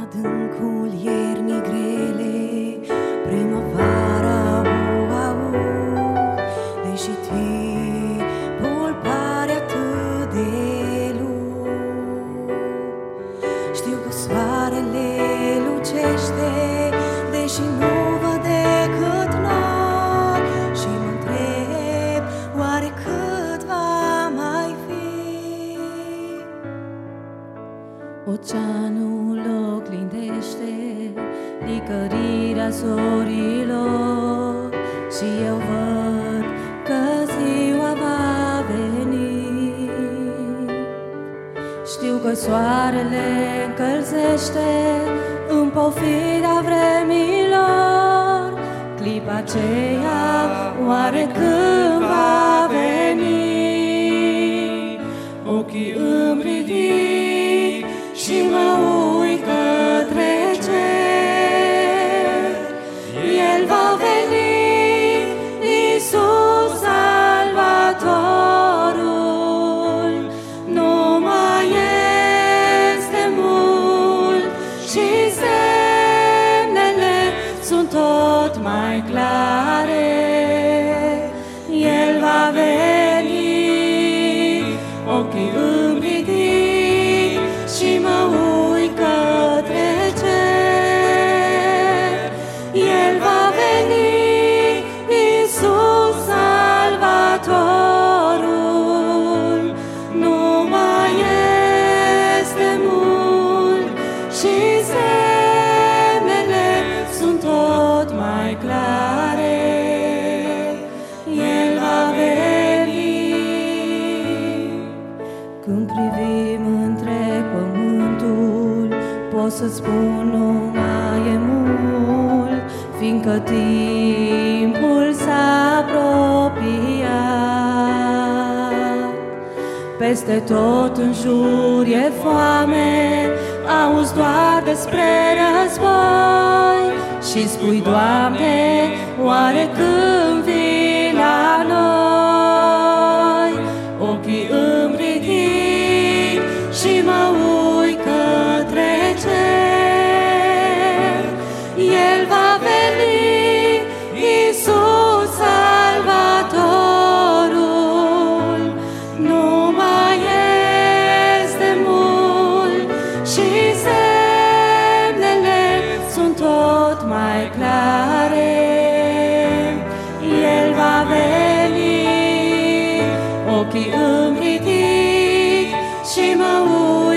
adâncul iernii grele, primăvara, deși timpul pare atât de lung. Știu că soarele lucește, deși nu văd decât nori, și mă întreb, oare cât va mai fi? Oceanul oglindește licărirea zorilor și eu văd că ziua va veni. Știu că soarele încălzește în pofida vremilor, clipa aceea oare când va veni? Ochii îmi ridic și mă uit către cer. El va veni, Iisus Salvatorul. Nu mai este mult și semnele sunt tot mai clare. El va veni, ochii îmi ridic și mă uit către cer. El va veni, Iisus Salvatorul. Nu mai este mult și semnele sunt tot mai clare. El va veni. Când privim întreg pământul, pot să-ți spun nu mai e mult, fiindcă timpul s-a apropiat. Peste tot în jur e foame, auzi doar despre război și spui, Doamne, oare când vii la noi? Ochii îmi ridic și mă uit către cer. El va veni, Iisus Salvatorul. Nu mai este mult și semnele sunt tot mai clare. El va veni, ochii îmi ridic și mă uit